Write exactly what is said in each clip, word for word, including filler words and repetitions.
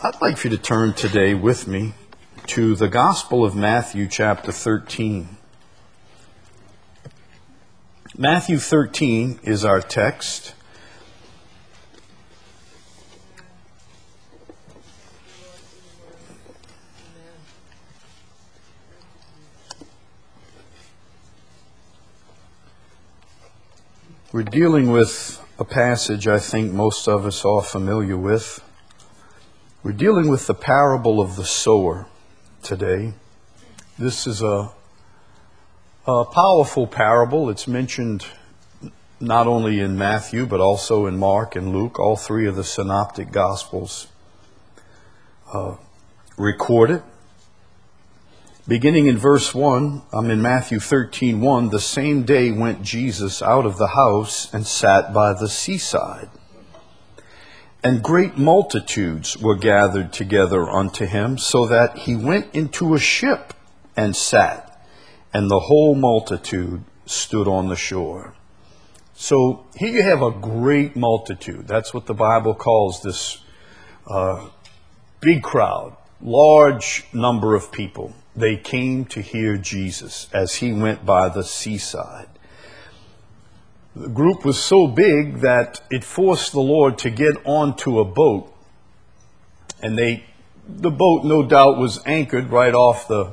I'd like for you to turn today with me to the Gospel of Matthew chapter thirteen. Matthew thirteen is our text. We're dealing with a passage I think most of us are familiar with. We're dealing with the parable of the sower today. This is a, a powerful parable. It's mentioned not only in Matthew, but also in Mark and Luke. All three of the synoptic gospels uh, record it. Beginning in verse one, I'm in Matthew thirteen one, the same day went Jesus out of the house and sat by the seaside. And great multitudes were gathered together unto him, so that he went into a ship and sat, and the whole multitude stood on the shore. So here you have a great multitude. That's what the Bible calls this uh, big crowd, large number of people. They came to hear Jesus as he went by the seaside. The group was so big that it forced the Lord to get onto a boat. And they, the boat no doubt was anchored right off the,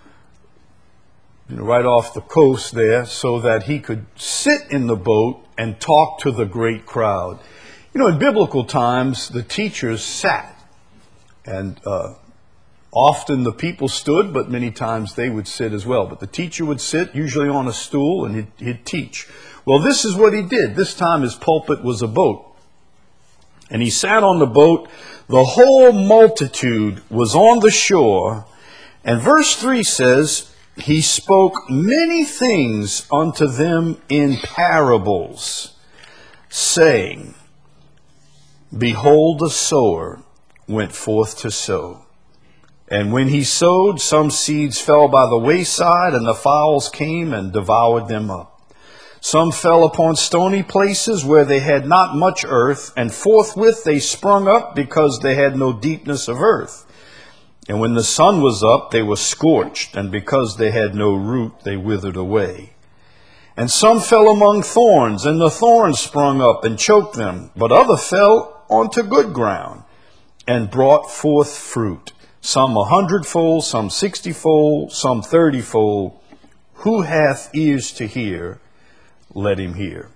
you know, right off the coast there, so that he could sit in the boat and talk to the great crowd. You know, in biblical times, the teachers sat, and uh, often the people stood, but many times they would sit as well. But the teacher would sit, usually on a stool, and he'd, he'd teach. Well, this is what he did. This time his pulpit was a boat. And he sat on the boat. The whole multitude was on the shore. And verse three says, he spoke many things unto them in parables, saying, Behold, the sower went forth to sow. And when he sowed, some seeds fell by the wayside, and the fowls came and devoured them up. Some fell upon stony places where they had not much earth, and forthwith they sprung up because they had no deepness of earth. And when the sun was up, they were scorched, and because they had no root, they withered away. And some fell among thorns, and the thorns sprung up and choked them. But other fell onto good ground, and brought forth fruit, some a hundredfold, some sixtyfold, some thirtyfold. Who hath ears to hear, let him hear.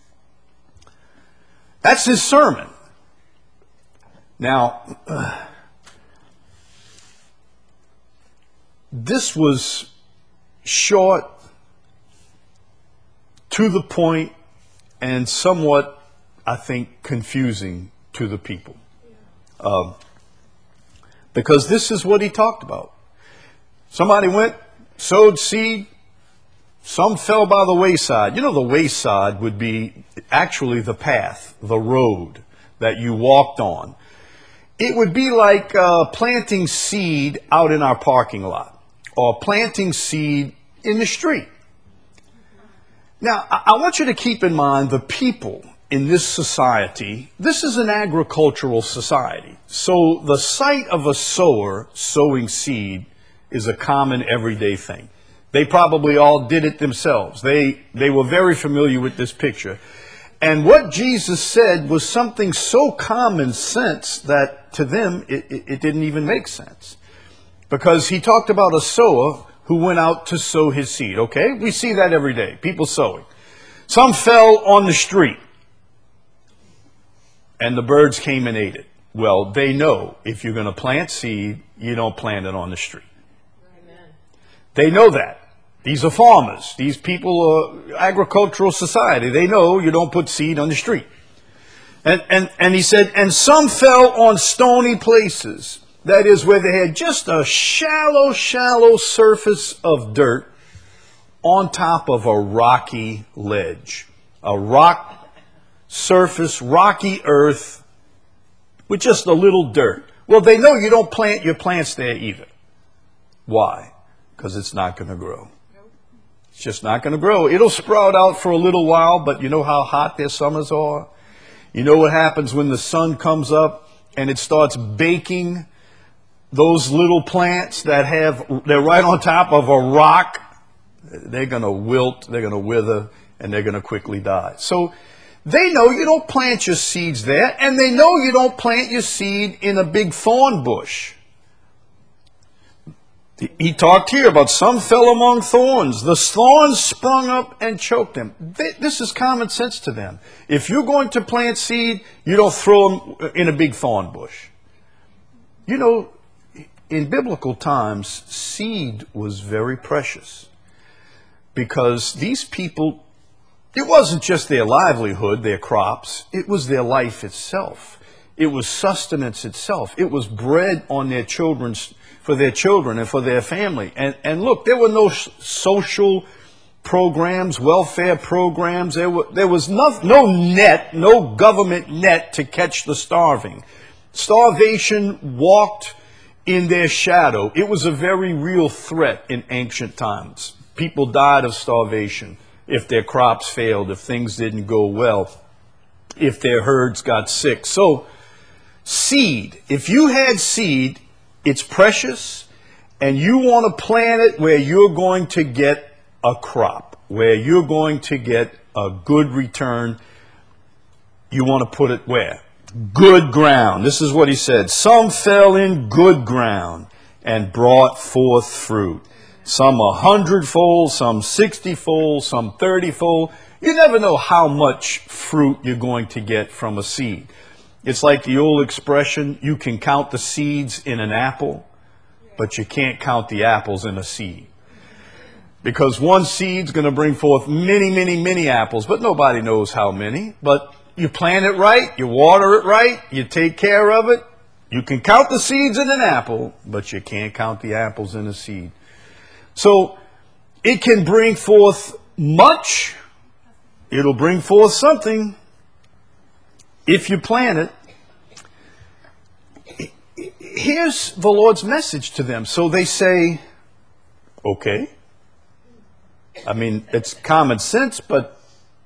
That's his sermon. Now, uh, this was short, to the point, and somewhat, I think, confusing to the people. Uh, because this is what he talked about. Somebody went, sowed seed. Some fell by the wayside. You know, the wayside would be actually the path, the road that you walked on. It would be like uh, planting seed out in our parking lot, or planting seed in the street. Now, I, I want you to keep in mind the people in this society. This is an agricultural society. So the sight of a sower sowing seed is a common everyday thing. They probably all did it themselves. They, they were very familiar with this picture. And what Jesus said was something so common sense that to them it, it, it didn't even make sense. Because he talked about a sower who went out to sow his seed. Okay, we see that every day, people sowing. Some fell on the street, and the birds came and ate it. Well, they know if you're going to plant seed, you don't plant it on the street. Amen. They know that. These are farmers. These people are agricultural society. They know you don't put seed on the street. And, and, and he said, and some fell on stony places. That is, where they had just a shallow, shallow surface of dirt on top of a rocky ledge. A rock surface, rocky earth with just a little dirt. Well, they know you don't plant your plants there either. Why? Because it's not going to grow. It's just not going to grow. It'll sprout out for a little while, but you know how hot their summers are? You know what happens when the sun comes up and it starts baking those little plants that have, they're right on top of a rock, they're going to wilt, they're going to wither, and they're going to quickly die. So they know you don't plant your seeds there, and they know you don't plant your seed in a big thorn bush. He talked here about some fell among thorns. The thorns sprung up and choked them. This is common sense to them. If you're going to plant seed, you don't throw them in a big thorn bush. You know, in biblical times, seed was very precious because these people, it wasn't just their livelihood, their crops. It was their life itself. It was sustenance itself. It was bread on their children's for their children and for their family. And, and look, there were no social programs, welfare programs. There, were, there was no, no net, no government net to catch the starving. Starvation walked in their shadow. It was a very real threat in ancient times. People died of starvation if their crops failed, if things didn't go well, if their herds got sick. So, seed. If you had seed, it's precious, and you want to plant it where you're going to get a crop, where you're going to get a good return. You want to put it where? Good ground. This is what he said. Some fell in good ground and brought forth fruit. Some a hundredfold, some sixtyfold, some thirtyfold. You never know how much fruit you're going to get from a seed. It's like the old expression, you can count the seeds in an apple, but you can't count the apples in a seed. Because one seed's going to bring forth many, many, many apples, but nobody knows how many. But you plant it right, you water it right, you take care of it. You can count the seeds in an apple, but you can't count the apples in a seed. So it can bring forth much. It'll bring forth something. If you plant it, here's the Lord's message to them. So they say, okay. I mean, it's common sense, but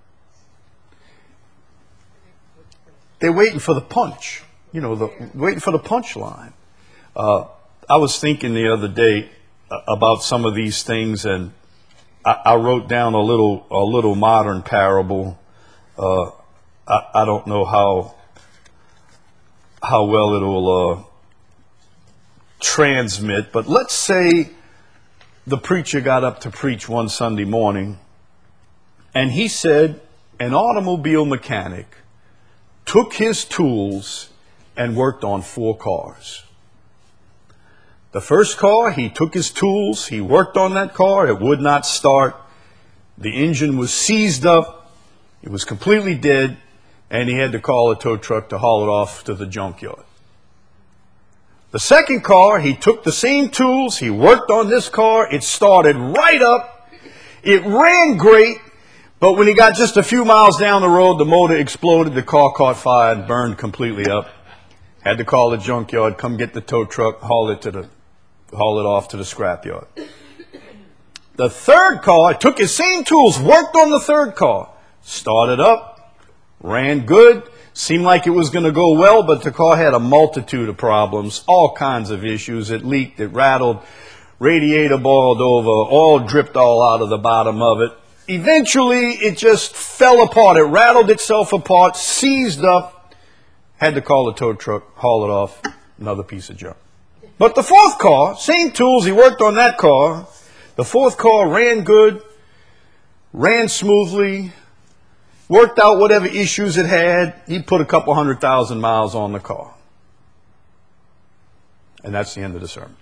they're waiting for the punch. You know, the, waiting for the punchline. Uh, I was thinking the other day about some of these things, and I, I wrote down a little, a little modern parable. Uh, I, I don't know how how well it'll uh, transmit, but let's say the preacher got up to preach one Sunday morning, and he said an automobile mechanic took his tools and worked on four cars. The first car, he took his tools, he worked on that car, it would not start. The engine was seized up, it was completely dead, and he had to call a tow truck to haul it off to the junkyard. The second car, he took the same tools, he worked on this car, it started right up, it ran great, but when he got just a few miles down the road, the motor exploded, the car caught fire and burned completely up. Had to call the junkyard, come get the tow truck, haul it to the, haul it off to the scrapyard. The third car, took his same tools, worked on the third car, started up, ran good, seemed like it was going to go well, but the car had a multitude of problems, all kinds of issues. It leaked, it rattled, radiator boiled over, oil dripped all out of the bottom of it. Eventually, it just fell apart. It rattled itself apart, seized up, had to call the tow truck, haul it off, another piece of junk. But the fourth car, same tools, he worked on that car. The fourth car ran good, ran smoothly, worked out whatever issues it had. He put a couple hundred thousand miles on the car. And that's the end of the sermon.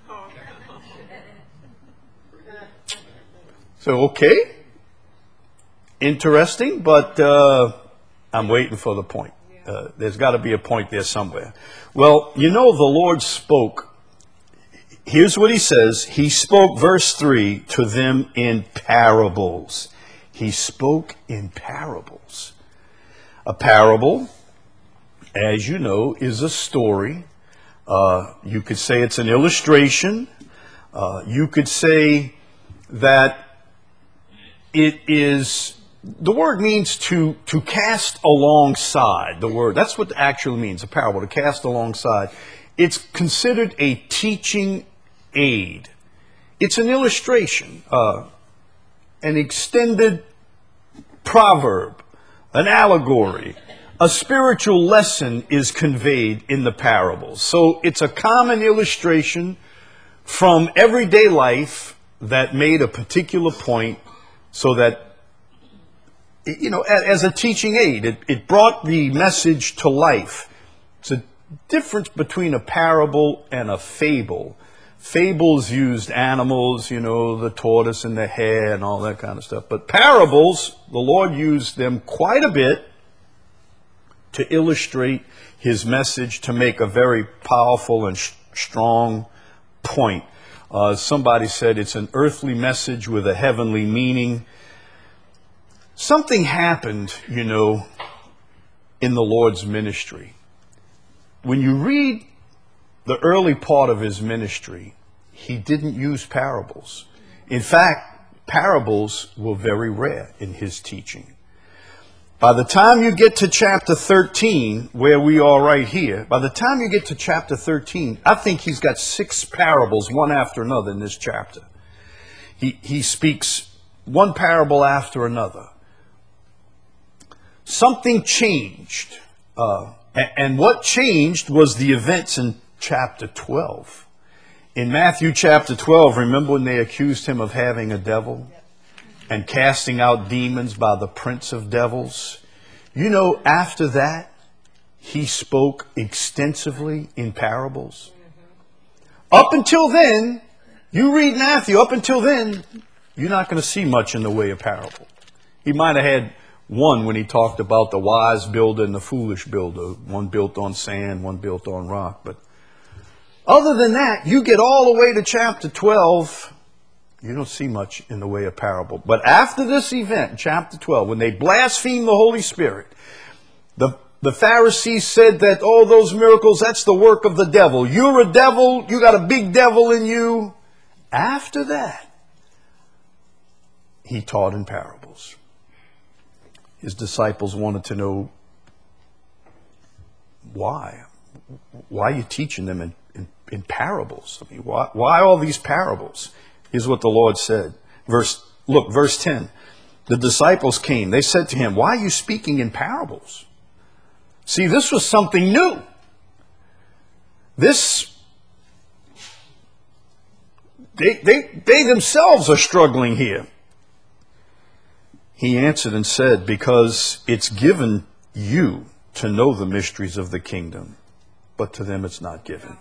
So, okay. Interesting, but uh, I'm waiting for the point. Uh, there's got to be a point there somewhere. Well, you know, the Lord spoke. Here's what he says. He spoke, verse three, to them in parables. He spoke in parables. A parable, as you know, is a story. Uh, you could say it's an illustration. Uh, you could say that it is The word means to, to cast alongside. The word, that's what it actually means, a parable, to cast alongside. It's considered a teaching aid. It's an illustration, uh, an extended proverb, an allegory. A spiritual lesson is conveyed in the parables. So it's a common illustration from everyday life that made a particular point so that, you know, as a teaching aid, it, it brought the message to life. It's a difference between a parable and a fable. Fables used animals, you know, the tortoise and the hare and all that kind of stuff. But parables, the Lord used them quite a bit to illustrate his message, to make a very powerful and sh- strong point. Uh, somebody said it's an earthly message with a heavenly meaning. Something happened, you know, in the Lord's ministry. When you read the early part of his ministry, he didn't use parables. In fact, parables were very rare in his teaching. By the time you get to chapter thirteen, where we are right here, by the time you get to chapter thirteen, I think he's got six parables, one after another in this chapter. He, he speaks one parable after another. Something changed. Uh, and, and what changed was the events in chapter twelve. In Matthew chapter twelve, remember when they accused him of having a devil? And casting out demons by the prince of devils. You know, after that, he spoke extensively in parables. Up until then, you read Matthew, up until then, you're not going to see much in the way of parable. He might have had one when he talked about the wise builder and the foolish builder. One built on sand, one built on rock. But other than that, you get all the way to chapter twelve, you don't see much in the way of parable. But after this event, chapter twelve, when they blasphemed the Holy Spirit, the, the Pharisees said that, oh, those miracles, that's the work of the devil. You're a devil. You got a big devil in you. After that, he taught in parables. His disciples wanted to know why. Why are you teaching them in, in, in parables? I mean, why, why all these parables? Here's what the Lord said. Verse, look, verse ten. The disciples came. They said to him, why are you speaking in parables? See, this was something new. This, they, they, they themselves are struggling here. He answered and said, because it's given you to know the mysteries of the kingdom, but to them it's not given.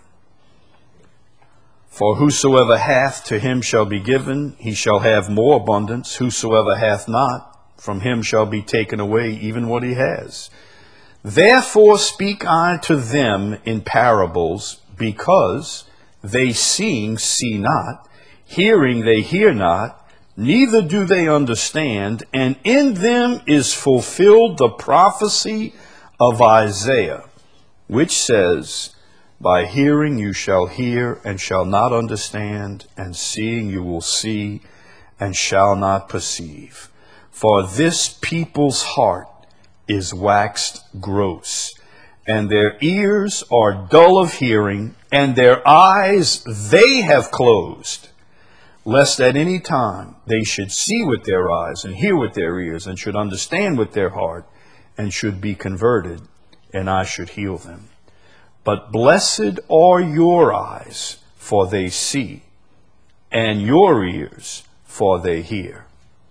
For whosoever hath, to him shall be given, he shall have more abundance. Whosoever hath not, from him shall be taken away even what he has. Therefore speak I to them in parables, because they seeing see not, hearing they hear not, neither do they understand, and in them is fulfilled the prophecy of Isaiah, which says, by hearing you shall hear and shall not understand, and seeing you will see and shall not perceive. For this people's heart is waxed gross, and their ears are dull of hearing, and their eyes they have closed, lest at any time they should see with their eyes and hear with their ears, and should understand with their heart, and should be converted, and I should heal them. But blessed are your eyes, for they see, and your ears, for they hear.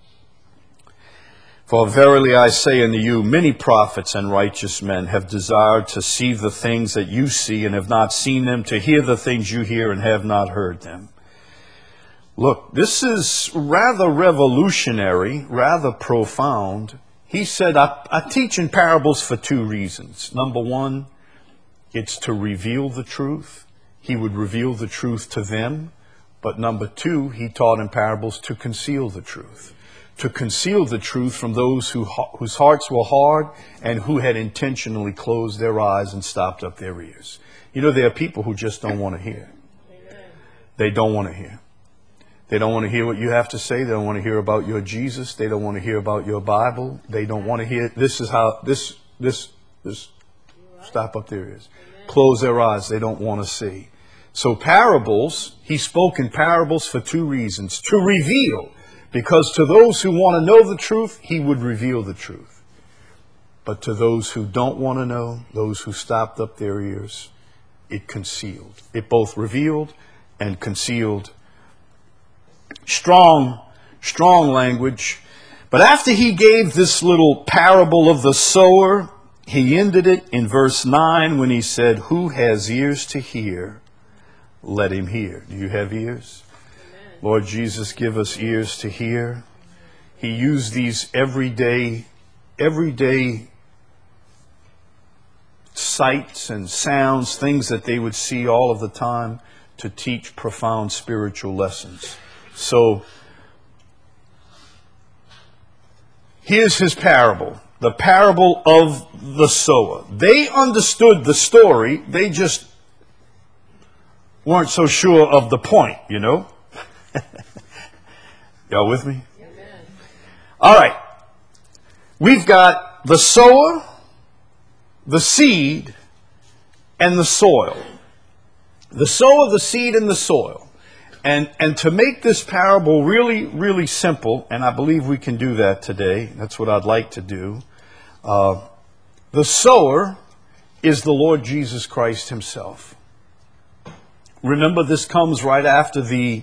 For verily I say unto you, many prophets and righteous men have desired to see the things that you see, and have not seen them, to hear the things you hear, and have not heard them. Look, this is rather revolutionary, rather profound. He said, I, I teach in parables for two reasons. Number one, it's to reveal the truth. He would reveal the truth to them. But number two, he taught in parables to conceal the truth. To conceal the truth from those who, whose hearts were hard and who had intentionally closed their eyes and stopped up their ears. You know, there are people who just don't want to hear. They don't want to hear. They don't want to hear what you have to say. They don't want to hear about your Jesus. They don't want to hear about your Bible. They don't want to hear, this is how, this, this, this, stop up their ears. Close their eyes. They don't want to see. So parables, he spoke in parables for two reasons. To reveal, because to those who want to know the truth, he would reveal the truth. But to those who don't want to know, those who stopped up their ears, it concealed. It both revealed and concealed. Strong, strong language. But after he gave this little parable of the sower, he ended it in verse nine when he said, who has ears to hear, let him hear. Do you have ears? Amen. Lord Jesus, give us ears to hear. He used these everyday, everyday sights and sounds, things that they would see all of the time, to teach profound spiritual lessons. So, here's his parable. The parable of the sower. They understood the story. They just weren't so sure of the point, you know. Y'all with me? Amen. All right. We've got the sower, the seed, and the soil. The sower, the seed, and the soil. And, and to make this parable really, really simple, and I believe we can do that today. That's what I'd like to do. Uh, the sower is the Lord Jesus Christ himself. Remember, this comes right after the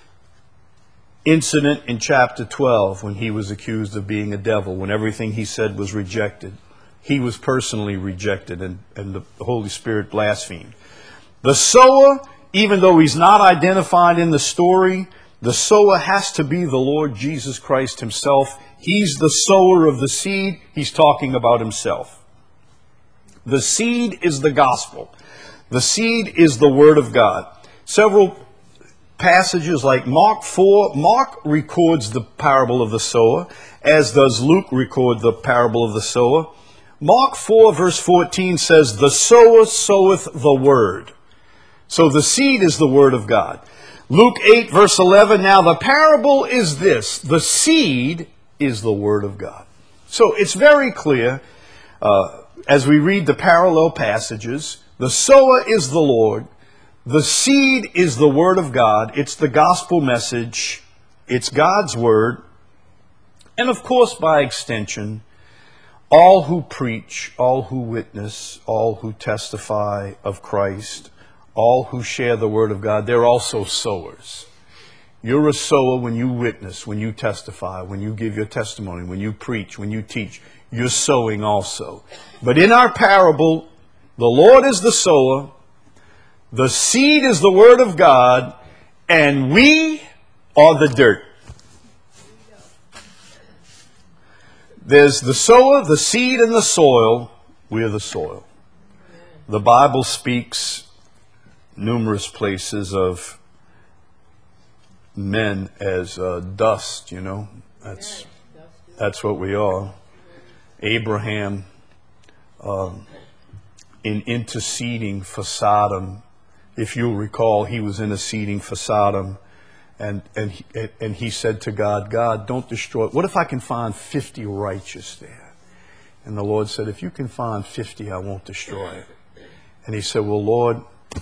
incident in chapter twelve when he was accused of being a devil, when everything he said was rejected. He was personally rejected, and, and the Holy Spirit blasphemed. The sower, even though he's not identified in the story, the sower has to be the Lord Jesus Christ himself. He's the sower of the seed. He's talking about himself. The seed is the gospel. The seed is the word of God. Several passages like Mark four, Mark records the parable of the sower, as does Luke record the parable of the sower. Mark four verse fourteen says, the sower soweth the word. So the seed is the word of God. Luke eight verse eleven, now the parable is this, the seed is the word of God. So it's very clear, uh, as we read the parallel passages, the sower is the Lord, the seed is the word of God, it's the gospel message, it's God's word, and of course by extension, all who preach, all who witness, all who testify of Christ, all who share the word of God, they're also sowers. You're a sower when you witness, when you testify, when you give your testimony, when you preach, when you teach. You're sowing also. But in our parable, the Lord is the sower, the seed is the word of God, and we are the dirt. There's the sower, the seed, and the soil. We're the soil. The Bible speaks numerous places of men as uh, dust, you know. That's that's what we are. Abraham, um, in interceding for Sodom, if you'll recall, he was interceding for Sodom, and and he, and he said to God, God, don't destroy it. What if I can find fifty righteous there? And the Lord said, if you can find fifty, I won't destroy it. And he said, well, Lord,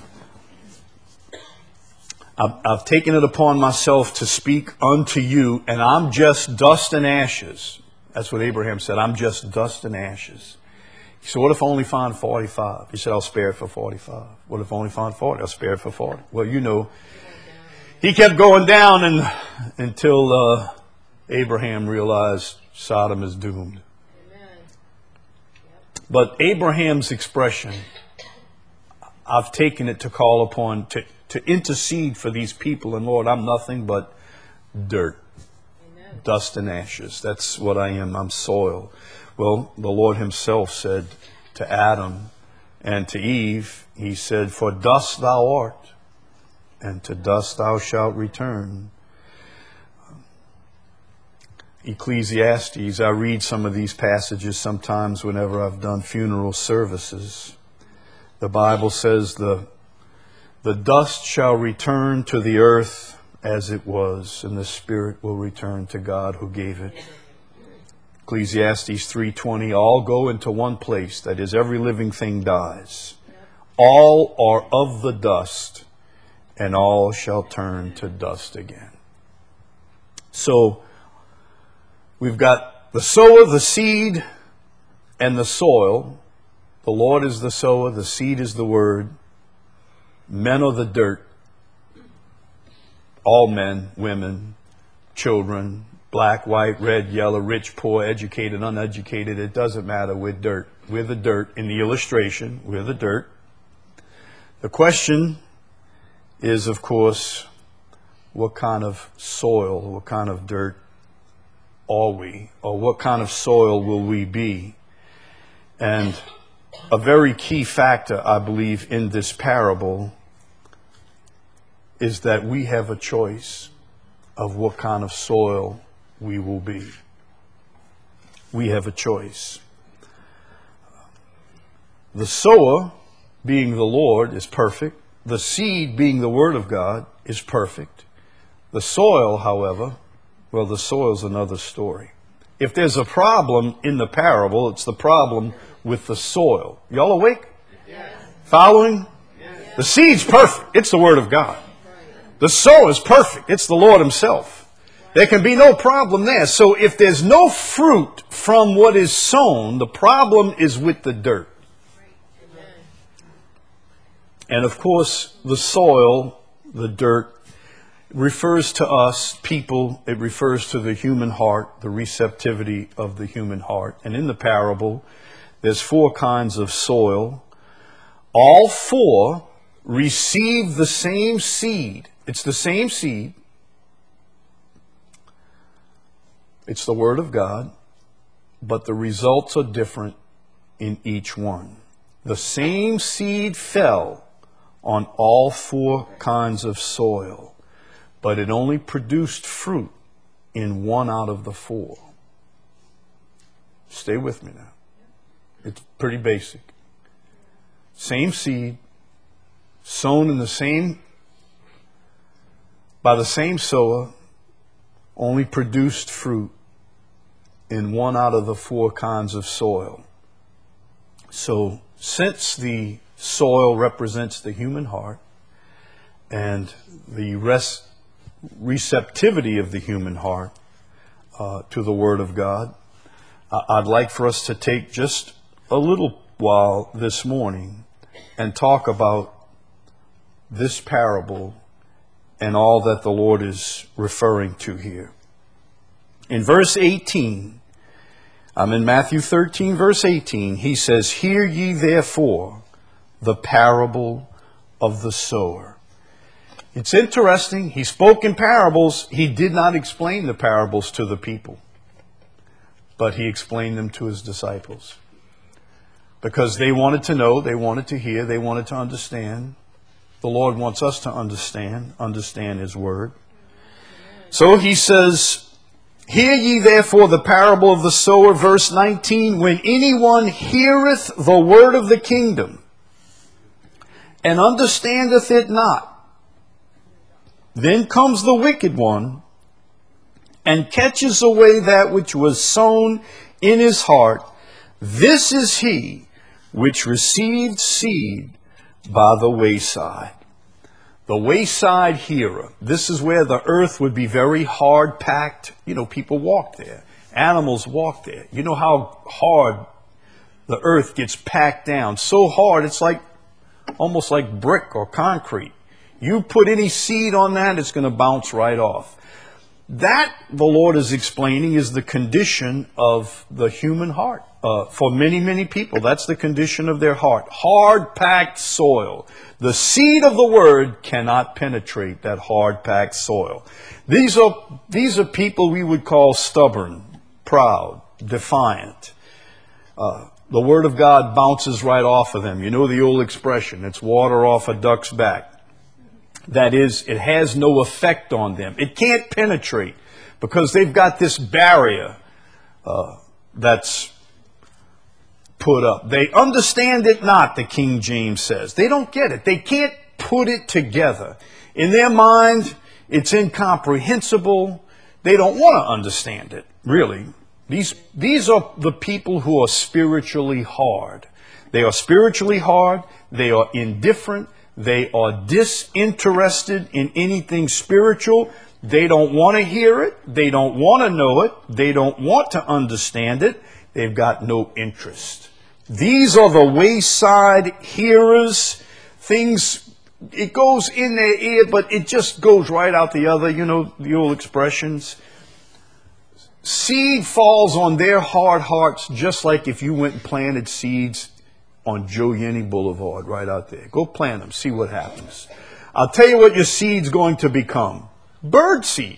I've, I've taken it upon myself to speak unto you, and I'm just dust and ashes. That's what Abraham said. I'm just dust and ashes. He said, what if I only find forty-five? He said, I'll spare it for forty-five. What if I only find forty? I'll spare it for forty. Well, you know, he kept going down and, until uh, Abraham realized Sodom is doomed. Amen. Yep. But Abraham's expression, I've taken it to call upon, to, to intercede for these people. And Lord, I'm nothing but dirt, Amen. Dust and ashes. That's what I am. I'm soil. Well, the Lord himself said to Adam and to Eve, he said, for dust thou art, and to dust thou shalt return. Ecclesiastes, I read some of these passages sometimes whenever I've done funeral services. The Bible says the, the dust shall return to the earth, as it was, and the spirit will return to God who gave it. Ecclesiastes three twenty, all go into one place, that is, every living thing dies. All are of the dust, and all shall turn to dust again. So, we've got the sower, the seed, and the soil. The Lord is the sower, the seed is the word. Men are the dirt. All men, women, children, black, white, red, yellow, rich, poor, educated, uneducated. It doesn't matter. We're dirt. We're the dirt. In the illustration, we're the dirt. The question is, of course, what kind of soil, what kind of dirt are we? Or what kind of soil will we be? And a very key factor, I believe, in this parable is that we have a choice of what kind of soil we will be. We have a choice. The sower, being the Lord, is perfect. The seed, being the Word of God, is perfect. The soil, however, well, the soil's another story. If there's a problem in the parable, it's the problem with the soil. Y'all awake? Yes. Following? Yes. The seed's perfect. It's the Word of God. The sower is perfect. It's the Lord Himself. There can be no problem there. So if there's no fruit from what is sown, the problem is with the dirt. And of course, the soil, the dirt, refers to us, people. It refers to the human heart, the receptivity of the human heart. And in the parable, there's four kinds of soil. All four receive the same seed. It's the same seed. It's the Word of God, but the results are different in each one. The same seed fell on all four kinds of soil, but it only produced fruit in one out of the four. Stay with me now. It's pretty basic. Same seed, sown in the same, by the same sower, only produced fruit in one out of the four kinds of soil. So, since the soil represents the human heart and the res- receptivity of the human heart uh, to the Word of God, uh, I'd like for us to take just a little while this morning and talk about this parable and all that the Lord is referring to here. In verse eighteen, I'm in Matthew thirteen, verse eighteen, he says, "Hear ye therefore the parable of the sower." It's interesting. He spoke in parables. He did not explain the parables to the people, but he explained them to his disciples because they wanted to know, they wanted to hear, they wanted to understand. The Lord wants us to understand, understand His Word. So he says, "Hear ye therefore the parable of the sower," verse nineteen, "when anyone heareth the word of the kingdom, and understandeth it not, then comes the wicked one, and catches away that which was sown in his heart. This is he which received seed by the wayside." The wayside hearer. This is where the earth would be very hard packed. You know, people walk there. Animals walk there. You know how hard the earth gets packed down. So hard, it's like almost like brick or concrete. You put any seed on that, it's going to bounce right off. That, the Lord is explaining, is the condition of the human heart. Uh, for many, many people, that's the condition of their heart. Hard-packed soil. The seed of the Word cannot penetrate that hard-packed soil. These are, these are people we would call stubborn, proud, defiant. Uh, the Word of God bounces right off of them. You know the old expression, it's water off a duck's back. That is, it has no effect on them. It can't penetrate because they've got this barrier uh, that's put up. They understand it not, the King James says. They don't get it. They can't put it together. In their mind, It's incomprehensible. They don't want to understand it, really. These, these are the people who are spiritually hard. They are spiritually hard. They are indifferent. They are disinterested in anything spiritual. They don't want to hear it. They don't want to know it. They don't want to understand it. They've got no interest. These are the wayside hearers. Things, it goes in their ear, but it just goes right out the other. You know the old expressions. Seed falls on their hard hearts, just like if you went and planted seeds on Joe Yenny Boulevard right out there. Go plant them, see what happens. I'll tell you what your seed's going to become. Bird seed.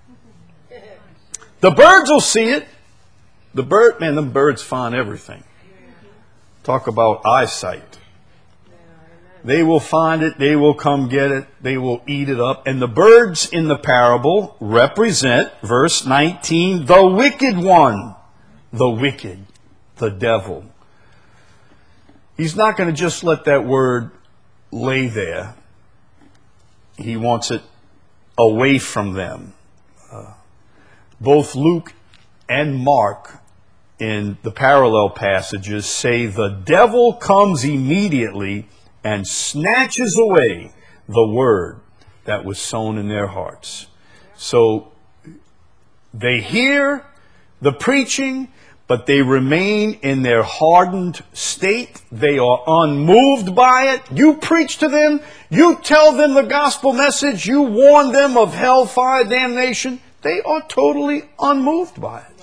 The birds will see it. The bird, man, them birds find everything. Talk about eyesight. They will find it. They will come get it. They will eat it up. And the birds in the parable represent, verse nineteen, the wicked one. The wicked. The devil. He's not going to just let that word lay there. He wants it away from them. Uh, both Luke and Mark in the parallel passages say the devil comes immediately and snatches away the word that was sown in their hearts. So they hear the preaching, but they remain in their hardened state. They are unmoved by it. You preach to them. You tell them the gospel message. You warn them of hellfire damnation. They are totally unmoved by it.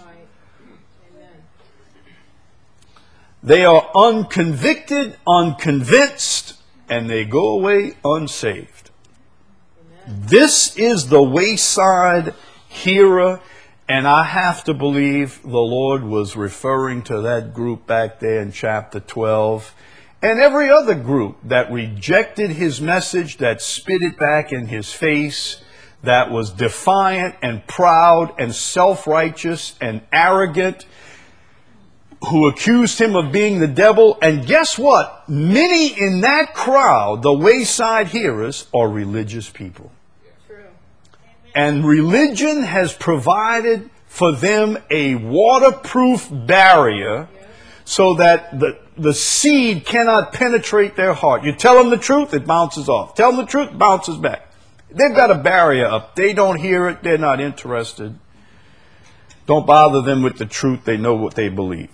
They are unconvicted, unconvinced, and they go away unsaved. Amen. This is the wayside hearer, and I have to believe the Lord was referring to that group back there in chapter twelve, and every other group that rejected his message, that spit it back in his face, that was defiant and proud and self-righteous and arrogant, who accused him of being the devil. And guess what? Many in that crowd, the wayside hearers, are religious people. True. And religion has provided for them a waterproof barrier so that the, the seed cannot penetrate their heart. You tell them the truth, it bounces off. Tell them the truth, it bounces back. They've got a barrier up. They don't hear it. They're not interested. Don't bother them with the truth. They know what they believe.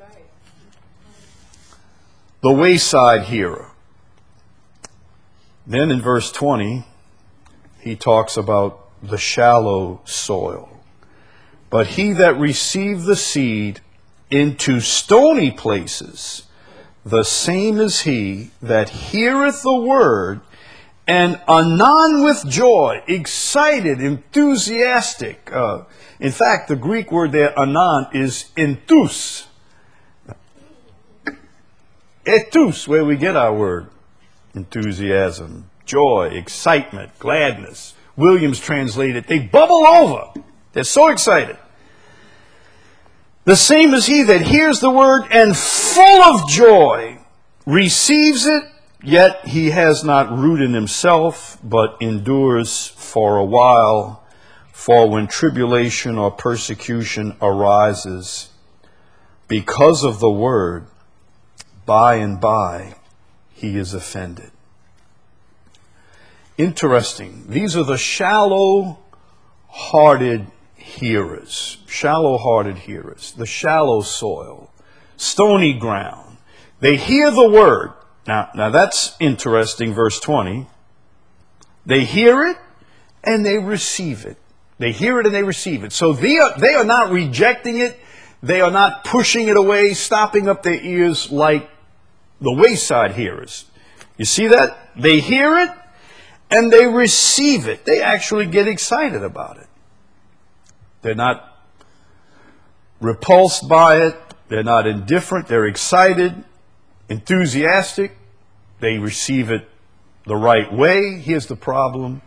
The wayside hearer. Then in verse twenty, he talks about the shallow soil. But he that received the seed into stony places, the same is he that heareth the word, and anon with joy, excited, enthusiastic. Uh, in fact, the Greek word there, anon, is enthus. Etus, where we get our word. Enthusiasm, joy, excitement, gladness. Williams translated, they bubble over. They're so excited. The same as he that hears the word and full of joy receives it, yet he has not root in himself, but endures for a while. For when tribulation or persecution arises because of the word, by and by he is offended. Interesting. These are the shallow-hearted hearers. Shallow-hearted hearers. The shallow soil. Stony ground. They hear the word. Now, now that's interesting, verse twenty. They hear it and they receive it. They hear it and they receive it. So they are, they are not rejecting it. They are not pushing it away, stopping up their ears like the wayside hearers. You see that? They hear it and they receive it. They actually get excited about it. They're not repulsed by it. They're not indifferent. They're excited, enthusiastic. They receive it the right way. Here's the problem.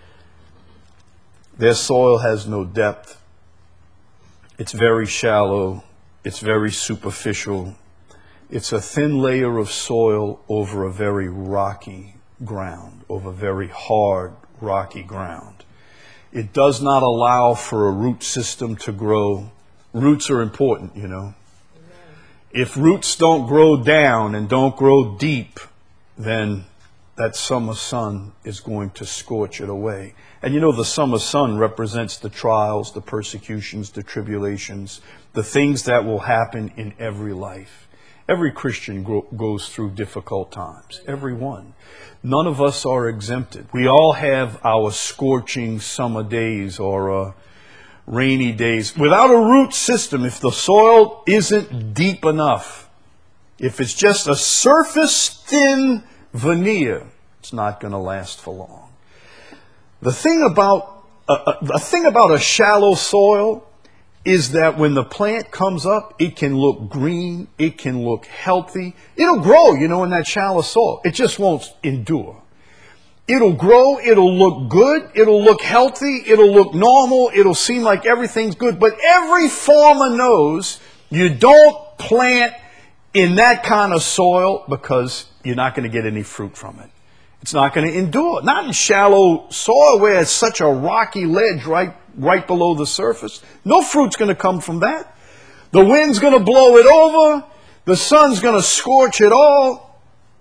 Their soil has no depth. It's very shallow. It's very superficial. It's a thin layer of soil over a very rocky ground, over very hard, rocky ground. It does not allow for a root system to grow. Roots are important, you know. If roots don't grow down and don't grow deep, then that summer sun is going to scorch it away. And you know, the summer sun represents the trials, the persecutions, the tribulations, the things that will happen in every life. Every Christian gro- goes through difficult times. Every one. None of us are exempted. We all have our scorching summer days or uh, rainy days. Without a root system, if the soil isn't deep enough, if it's just a surface thin veneer, it's not going to last for long. The thing about uh, the thing about a shallow soil is that when the plant comes up, it can look green, it can look healthy. It'll grow, you know, in that shallow soil. It just won't endure. It'll grow, it'll look good, it'll look healthy, it'll look normal, it'll seem like everything's good. But every farmer knows you don't plant in that kind of soil because you're not going to get any fruit from it. It's not going to endure. Not in shallow soil where it's such a rocky ledge right, right below the surface. No fruit's going to come from that. The wind's going to blow it over. The sun's going to scorch it all.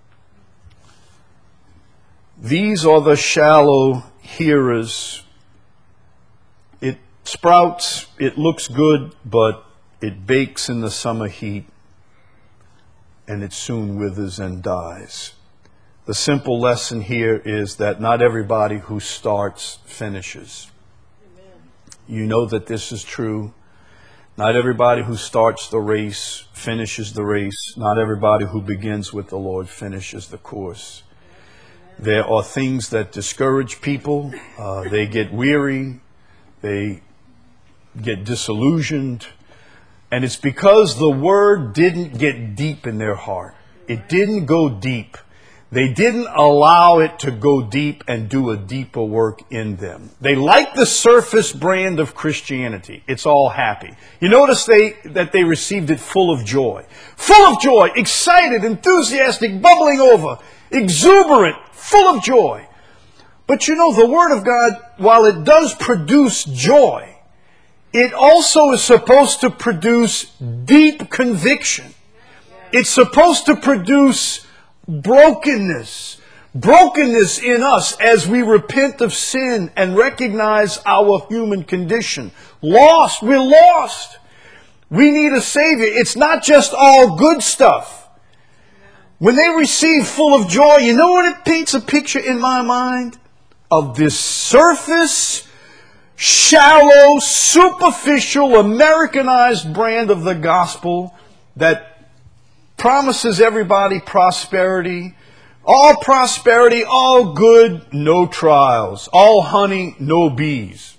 These are the shallow hearers. It sprouts, it looks good, but it bakes in the summer heat, and it soon withers and dies. The simple lesson here is that not everybody who starts finishes. Amen. You know that this is true. Not everybody who starts the race finishes the race. Not everybody who begins with the Lord finishes the course. Amen. There are things that discourage people. Uh, they get weary. They get disillusioned. And it's because the word didn't get deep in their heart. It didn't go deep. They didn't allow it to go deep and do a deeper work in them. They like the surface brand of Christianity. It's all happy. You notice they that they received it full of joy. Full of joy, excited, enthusiastic, bubbling over, exuberant, full of joy. But you know, the Word of God, while it does produce joy, it also is supposed to produce deep conviction. It's supposed to produce brokenness. Brokenness in us as we repent of sin and recognize our human condition. Lost. We're lost. We need a Savior. It's not just all good stuff. When they receive full of joy, you know what it paints a picture in my mind? Of this surface, shallow, superficial, Americanized brand of the gospel that promises everybody prosperity. All prosperity, all good, no trials. All honey, no bees.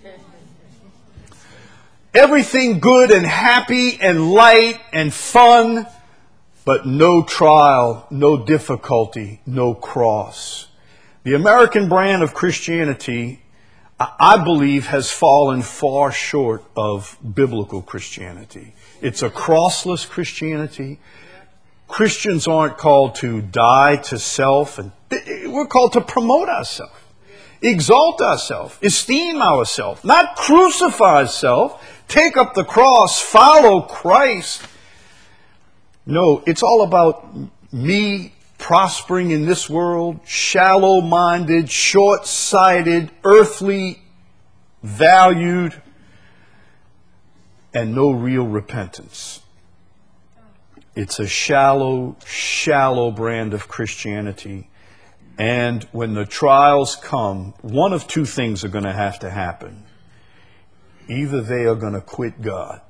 Everything good and happy and light and fun, but no trial, no difficulty, no cross. The American brand of Christianity, I believe, has fallen far short of biblical Christianity. It's a crossless Christianity. Christians aren't called to die to self, and we're called to promote ourselves, exalt ourselves, esteem ourselves, not crucify self, take up the cross, follow Christ. No, it's all about me prospering in this world, shallow-minded, short-sighted, earthly valued, and no real repentance. It's a shallow, shallow brand of Christianity. And when the trials come, one of two things are going to have to happen. Either they are going to quit God,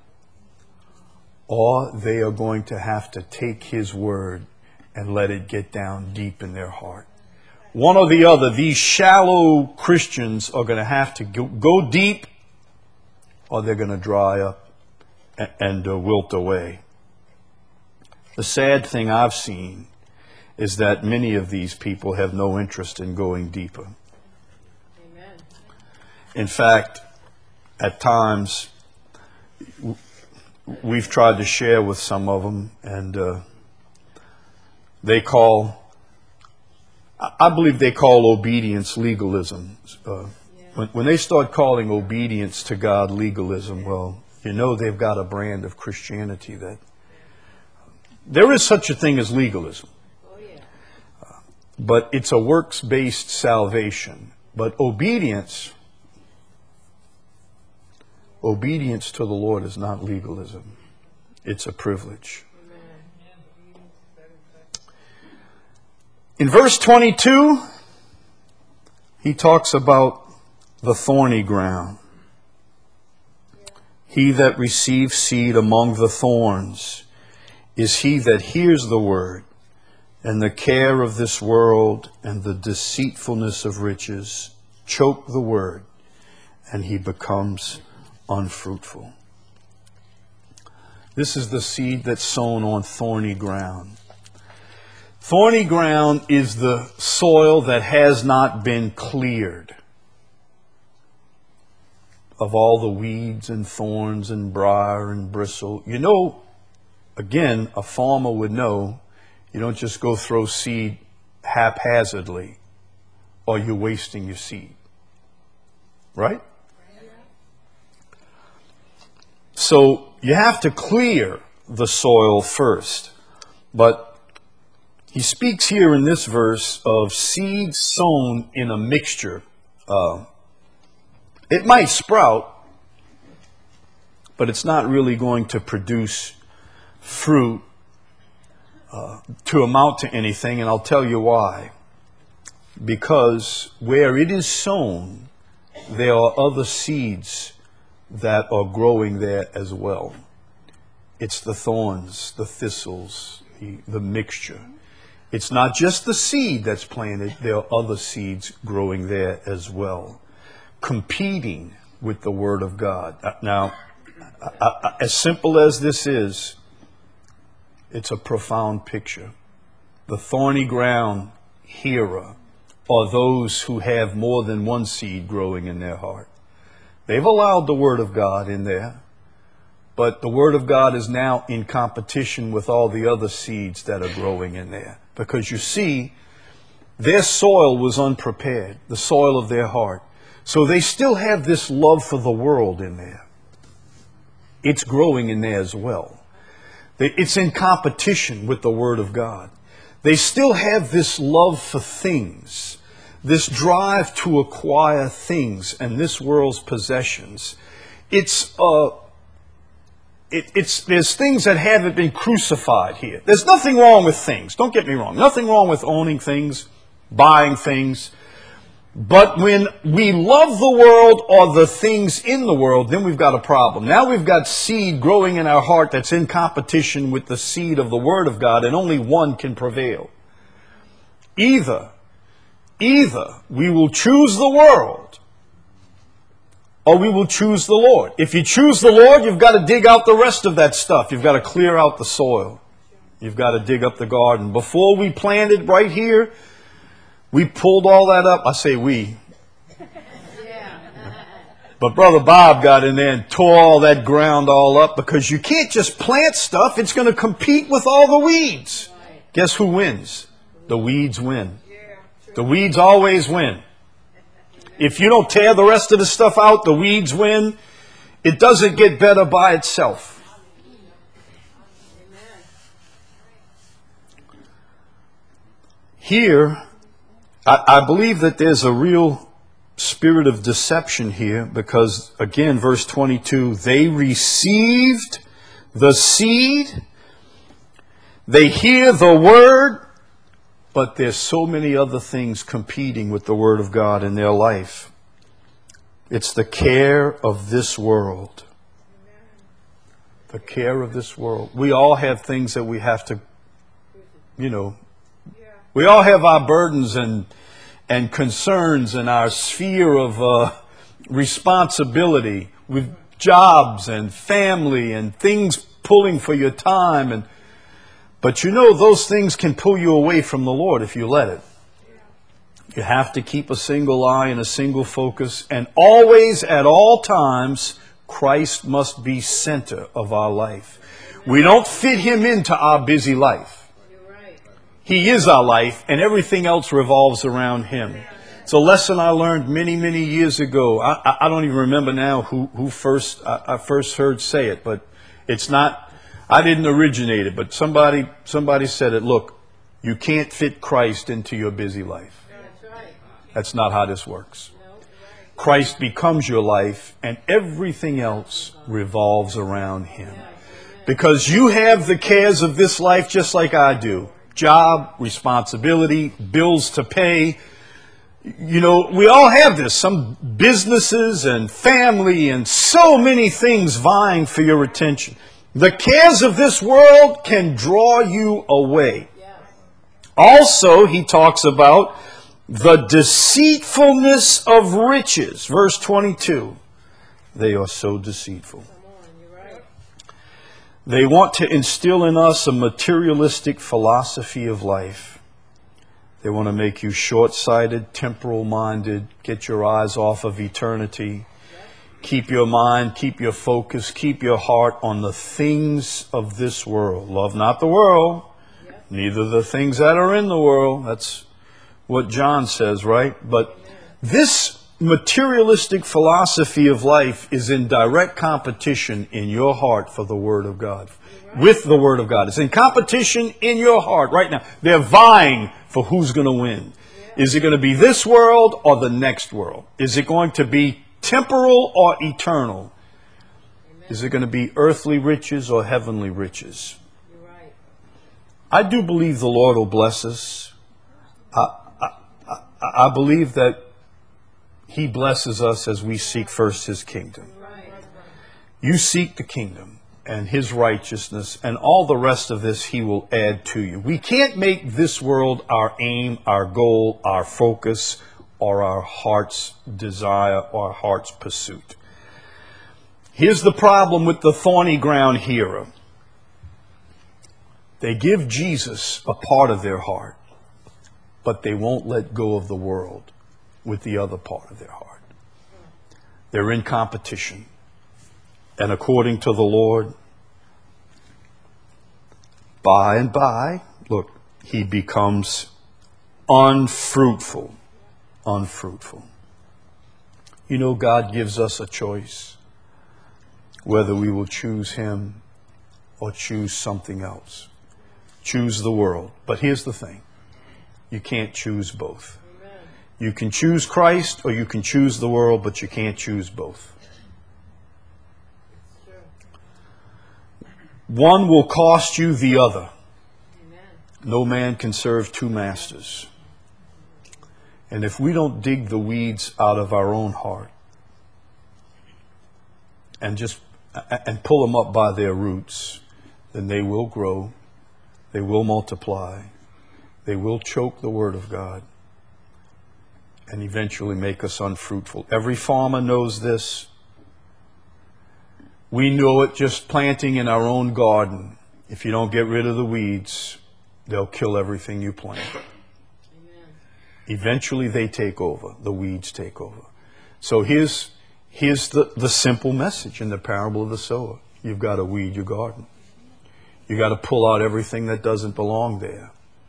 or they are going to have to take His word and let it get down deep in their heart. One or the other. These shallow Christians are going to have to go deep, or they're going to dry up and uh, wilt away. The sad thing I've seen is that many of these people have no interest in going deeper. Amen. In fact, at times, we've tried to share with some of them, and uh, they call, I believe they call obedience legalism. Uh, yeah. When, when they start calling obedience to God legalism, well, you know they've got a brand of Christianity that there is such a thing as legalism. Uh, but it's a works-based salvation. But obedience, obedience to the Lord is not legalism. It's a privilege. In verse twenty-two, he talks about the thorny ground. He that receives seed among the thorns is he that hears the word, and the care of this world and the deceitfulness of riches choke the word, and he becomes unfruitful. This is the seed that's sown on thorny ground. Thorny ground is the soil that has not been cleared of all the weeds and thorns and briar and bristle. You know, again, a farmer would know you don't just go throw seed haphazardly or you're wasting your seed. Right? So you have to clear the soil first. But he speaks here in this verse of seed sown in a mixture. Uh, it might sprout, but it's not really going to produce fruit uh, to amount to anything, and I'll tell you why. Because where it is sown, there are other seeds that are growing there as well. It's the thorns, the thistles, the, the mixture. It's not just the seed that's planted, there are other seeds growing there as well, competing with the Word of God. Now, I, I, as simple as this is, it's a profound picture. The thorny ground hearer are those who have more than one seed growing in their heart. They've allowed the Word of God in there, but the Word of God is now in competition with all the other seeds that are growing in there. Because you see, their soil was unprepared, the soil of their heart. So they still have this love for the world in there. It's growing in there as well. It's in competition with the Word of God. They still have this love for things, this drive to acquire things and this world's possessions. It's uh, it, it's there's things that haven't been crucified here. There's nothing wrong with things. Don't get me wrong. Nothing wrong with owning things, buying things. But when we love the world or the things in the world, then we've got a problem. Now we've got seed growing in our heart that's in competition with the seed of the Word of God, and only one can prevail. Either, either we will choose the world or we will choose the Lord. If you choose the Lord, you've got to dig out the rest of that stuff. You've got to clear out the soil. You've got to dig up the garden. Before we planted right here, we pulled all that up. I say we. But Brother Bob got in there and tore all that ground all up, because you can't just plant stuff. It's going to compete with all the weeds. Guess who wins? The weeds win. The weeds always win. If you don't tear the rest of the stuff out, the weeds win. It doesn't get better by itself. Here, I, I believe that there's a real spirit of deception here, because, again, verse twenty-two, they received the seed, they hear the word, but there's so many other things competing with the Word of God in their life. It's the care of this world. The care of this world. We all have things that we have to, you know, we all have our burdens and and concerns and our sphere of uh, responsibility with jobs and family and things pulling for your time. And but you know, those things can pull you away from the Lord if you let it. You have to keep a single eye and a single focus, and always, at all times, Christ must be center of our life. We don't fit Him into our busy life. He is our life, and everything else revolves around Him. It's a lesson I learned many, many years ago. I, I, I don't even remember now who, who first I, I first heard say it, but it's not, I didn't originate it, but somebody somebody said it. Look, you can't fit Christ into your busy life. That's right. That's not how this works. No, right. Christ becomes your life, and everything else revolves around Him. Because you have the cares of this life just like I do. Job, responsibility, bills to pay. You know, we all have this. Some businesses and family and so many things vying for your attention. The cares of this world can draw you away. Also, he talks about the deceitfulness of riches. Verse twenty-two. They are so deceitful. They want to instill in us a materialistic philosophy of life. They want to make you short-sighted, temporal-minded, get your eyes off of eternity. Keep your mind, keep your focus, keep your heart on the things of this world. Love not the world, neither the things that are in the world. That's what John says, right? But this materialistic philosophy of life is in direct competition in your heart for the Word of God. With the Word of God. It's in competition in your heart right now. They're vying for who's going to win. Is it going to be this world or the next world? Is it going to be temporal or eternal? Is it going to be earthly riches or heavenly riches? I do believe the Lord will bless us. I, I, I, I believe that He blesses us as we seek first His kingdom. You seek the kingdom and His righteousness, and all the rest of this He will add to you. We can't make this world our aim, our goal, our focus, or our heart's desire or our heart's pursuit. Here's the problem with the thorny ground hearer. They give Jesus a part of their heart, but they won't let go of the world with the other part of their heart. They're in competition. And according to the Lord, by and by, look, he becomes unfruitful. Unfruitful. You know, God gives us a choice whether we will choose Him or choose something else. Choose the world. But here's the thing. You can't choose both. You can choose Christ or you can choose the world, but you can't choose both. One will cost you the other. No man can serve two masters. And if we don't dig the weeds out of our own heart and just and pull them up by their roots, then they will grow, they will multiply, they will choke the Word of God, and eventually make us unfruitful. Every farmer knows this. We know it just planting in our own garden. If you don't get rid of the weeds, they'll kill everything you plant. Amen. Eventually they take over. The weeds take over. So here's, here's the, the simple message in the parable of the sower. You've got to weed your garden. You've got to pull out everything that doesn't belong there.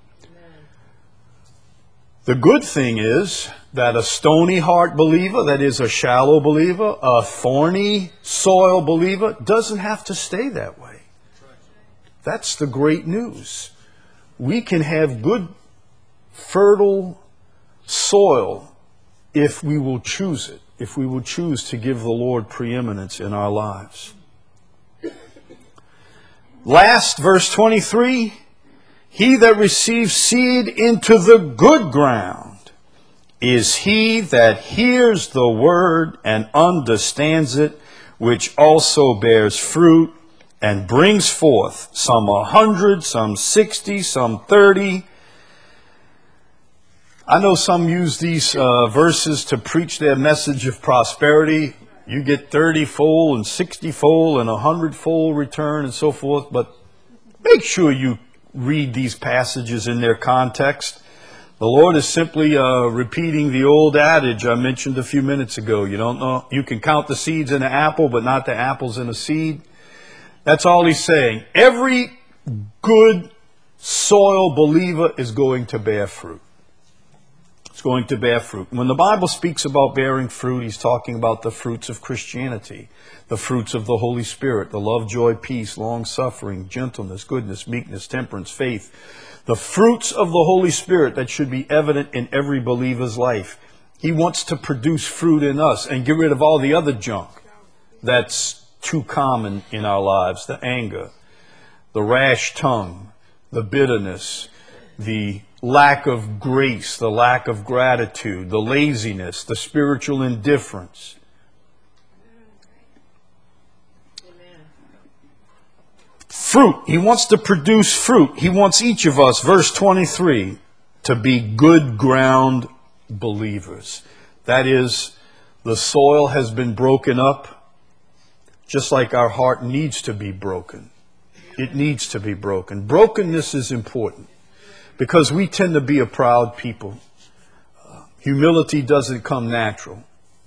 The good thing is that a stony heart believer, that is a shallow believer, a thorny soil believer, doesn't have to stay that way. That's the great news. We can have good, fertile soil if we will choose it, if we will choose to give the Lord preeminence in our lives. Last, verse twenty-three. He that receives seed into the good ground is he that hears the word and understands it, which also bears fruit and brings forth some a hundred, some sixty, some thirty. I know some use these uh, verses to preach their message of prosperity. You get thirty-fold and sixty-fold and a hundred-fold return and so forth, but make sure you read these passages in their context. The Lord is simply uh, repeating the old adage I mentioned a few minutes ago. You don't know, you can count the seeds in an apple, but not the apples in a seed. That's all He's saying. Every good soil believer is going to bear fruit. It's going to bear fruit. When the Bible speaks about bearing fruit, he's talking about the fruits of Christianity, the fruits of the Holy Spirit, the love, joy, peace, long-suffering, gentleness, goodness, meekness, temperance, faith. The fruits of the Holy Spirit that should be evident in every believer's life. He wants to produce fruit in us and get rid of all the other junk that's too common in our lives. The anger, the rash tongue, the bitterness, the lack of grace, the lack of gratitude, the laziness, the spiritual indifference. Amen. Fruit. He wants to produce fruit. He wants each of us, verse twenty-three, to be good ground believers. That is, the soil has been broken up, just like our heart needs to be broken. It needs to be broken. Brokenness is important because we tend to be a proud people. Uh, humility doesn't come natural.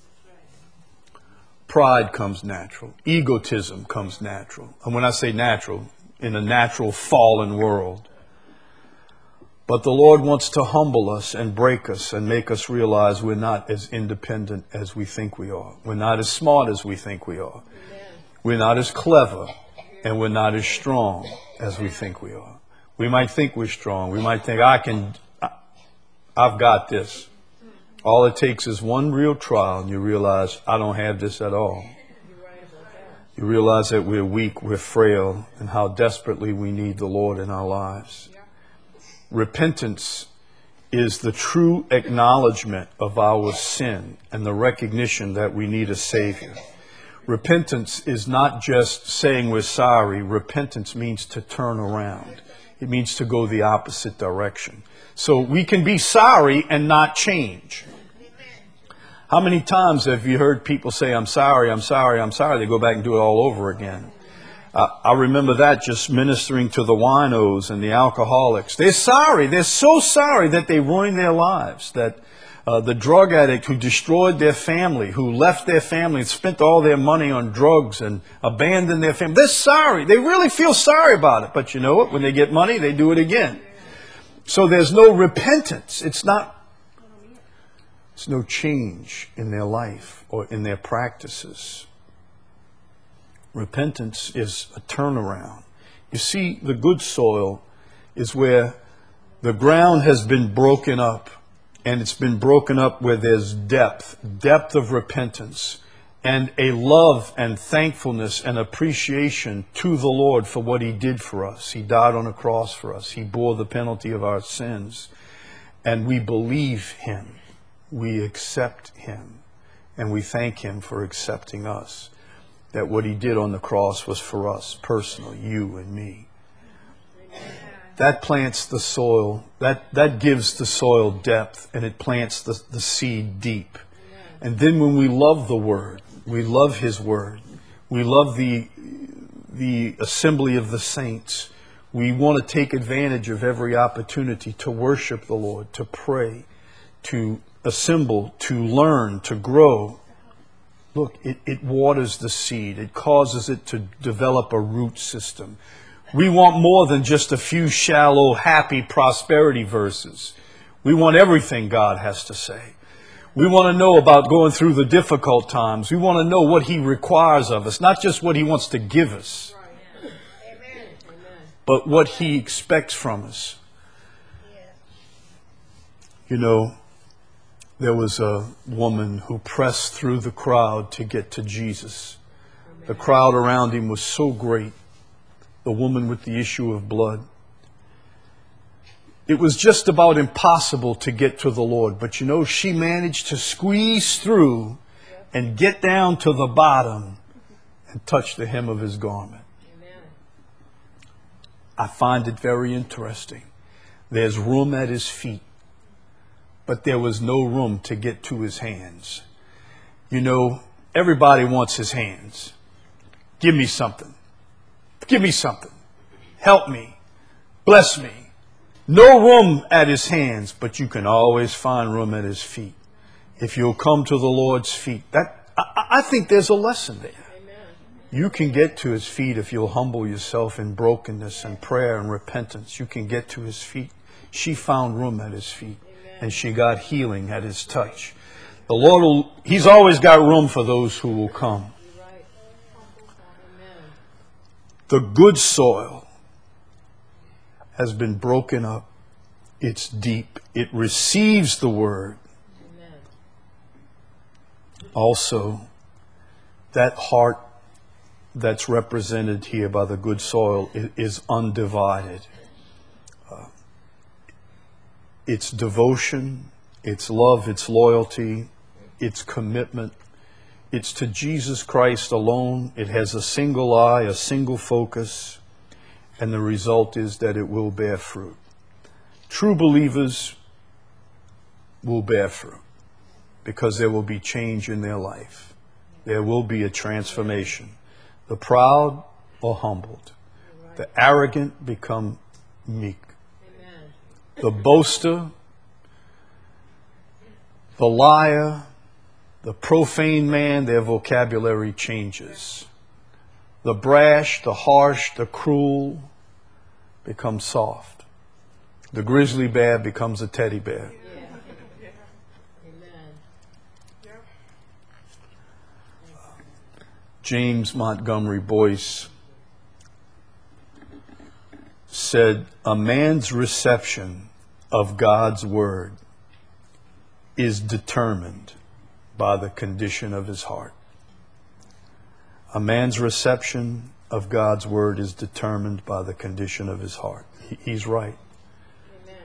Pride comes natural. Egotism comes natural. And when I say natural, in a natural fallen world. But the Lord wants to humble us and break us and make us realize we're not as independent as we think we are. We're not as smart as we think we are. We're not as clever, and we're not as strong as we think we are. We might think we're strong. We might think, I can, I've got this. All it takes is one real trial, and you realize, I don't have this at all. You realize that we're weak, we're frail, and how desperately we need the Lord in our lives. Repentance is the true acknowledgement of our sin and the recognition that we need a Savior. Repentance is not just saying we're sorry. Repentance means to turn around. It means to go the opposite direction. So we can be sorry and not change. How many times have you heard people say, I'm sorry, I'm sorry, I'm sorry. They go back and do it all over again. Uh, I remember that just ministering to the winos and the alcoholics. They're sorry. They're so sorry that they ruined their lives. That uh, the drug addict who destroyed their family, who left their family and spent all their money on drugs and abandoned their family. They're sorry. They really feel sorry about it. But you know what? When they get money, they do it again. So there's no repentance. It's not, there's no change in their life or in their practices. Repentance is a turnaround. You see, the good soil is where the ground has been broken up, and it's been broken up where there's depth, depth of repentance, and a love and thankfulness and appreciation to the Lord for what He did for us. He died on a cross for us. He bore the penalty of our sins, and we believe Him. We accept Him, and we thank Him for accepting us. That what He did on the cross was for us personally, you and me. That plants the soil. That, that gives the soil depth, and it plants the, the seed deep. And then when we love the Word, we love His Word, we love the, the assembly of the saints, we want to take advantage of every opportunity to worship the Lord, to pray, to assemble, to learn, to grow. Look, it, it waters the seed. It causes it to develop a root system. We want more than just a few shallow, happy prosperity verses. We want everything God has to say. We want to know about going through the difficult times. We want to know what He requires of us, not just what He wants to give us, but what He expects from us. You know, there was a woman who pressed through the crowd to get to Jesus. The crowd around Him was so great. The woman with the issue of blood. It was just about impossible to get to the Lord. But you know, she managed to squeeze through and get down to the bottom and touch the hem of His garment. I find it very interesting. There's room at His feet, but there was no room to get to His hands. You know, everybody wants His hands. Give me something. Give me something. Help me. Bless me. No room at His hands, but you can always find room at His feet. If you'll come to the Lord's feet. That I, I think there's a lesson there. You can get to His feet if you'll humble yourself in brokenness and prayer and repentance. You can get to His feet. She found room at His feet. and she got healing at his touch. The Lord will, he's always got room for those who will come. The good soil has been broken up. It's deep. It receives the word. Also, that heart that's represented here by the good soil is undivided. Uh, its devotion, its love, its loyalty, its commitment, it's to Jesus Christ alone. It has a single eye, a single focus, and the result is that it will bear fruit. True believers will bear fruit because there will be change in their life. There will be a transformation. The proud are humbled. The arrogant become meek. The boaster, the liar, the profane man, their vocabulary changes. The brash, the harsh, the cruel become soft. The grizzly bear becomes a teddy bear. James Montgomery Boyce said, a man's reception of God's word is determined by the condition of his heart. A man's reception of God's word is determined by the condition of his heart. He, he's right. Amen.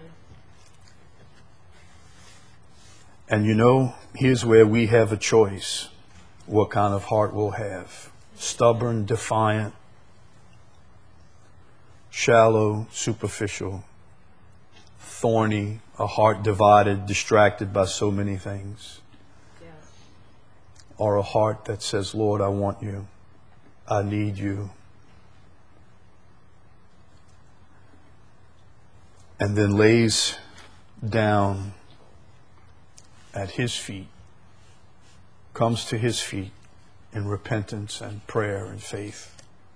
And you know, here's where we have a choice. What kind of heart we'll have. Stubborn, defiant, shallow, superficial, thorny, a heart divided, distracted by so many things. Yeah. Or a heart that says, Lord, I want you. I need you. And then lays down at his feet, comes to his feet in repentance and prayer and faith.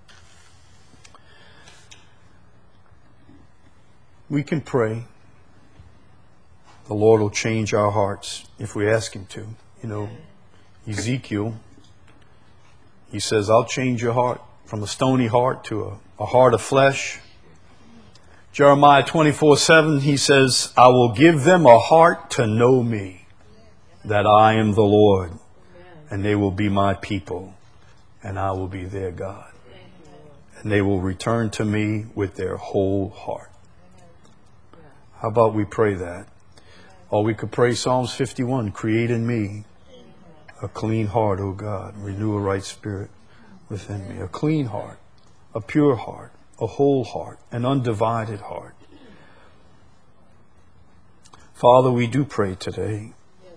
We can pray. The Lord will change our hearts if we ask him to. You know, Ezekiel, he says, I'll change your heart from a stony heart to a, a heart of flesh. Jeremiah twenty-four seven, he says, I will give them a heart to know me, that I am the Lord. And they will be my people, and I will be their God. And they will return to me with their whole heart. How about we pray that? Or we could pray Psalms fifty-one, create in me a clean heart, O God. Renew a right spirit within me. A clean heart, a pure heart, a whole heart, an undivided heart. Father, we do pray today.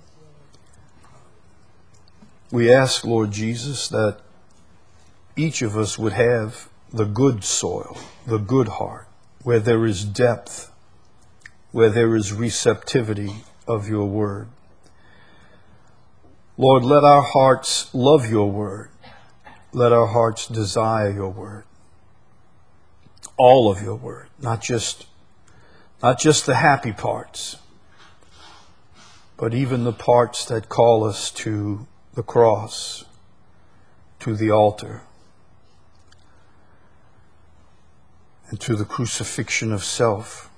We ask, Lord Jesus, that each of us would have the good soil, the good heart, where there is depth, where there is receptivity of your word. Lord, let our hearts love your word. Let our hearts desire your word. All of your word, not just, not just the happy parts, but even the parts that call us to the cross, to the altar, and to the crucifixion of self.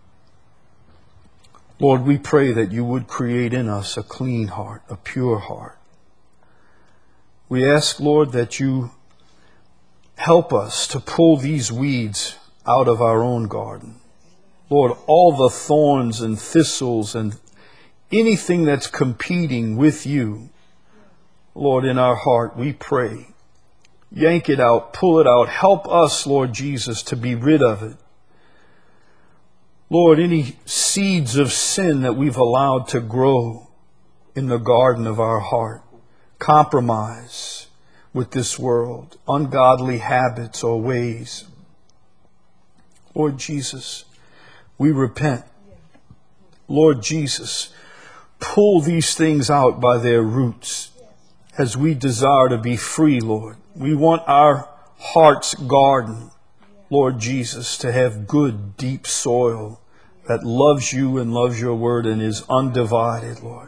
Lord, we pray that you would create in us a clean heart, a pure heart. We ask, Lord, that you help us to pull these weeds out of our own garden. Lord, all the thorns and thistles and anything that's competing with you, Lord, in our heart, we pray. Yank it out, pull it out. Help us, Lord Jesus, to be rid of it. Lord, any seeds of sin that we've allowed to grow in the garden of our heart, compromise with this world, ungodly habits or ways. Lord Jesus, we repent. Lord Jesus, pull these things out by their roots as we desire to be free, Lord. We want our heart's garden, Lord Jesus, to have good, deep soil that loves you and loves your word and is undivided, Lord.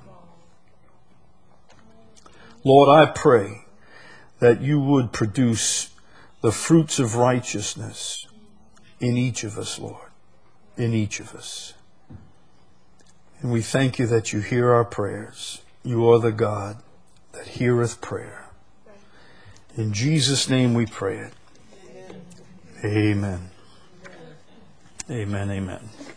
Lord, I pray that you would produce the fruits of righteousness in each of us, Lord, in each of us. And we thank you that you hear our prayers. You are the God that heareth prayer. In Jesus' name we pray it. Amen. Amen, amen.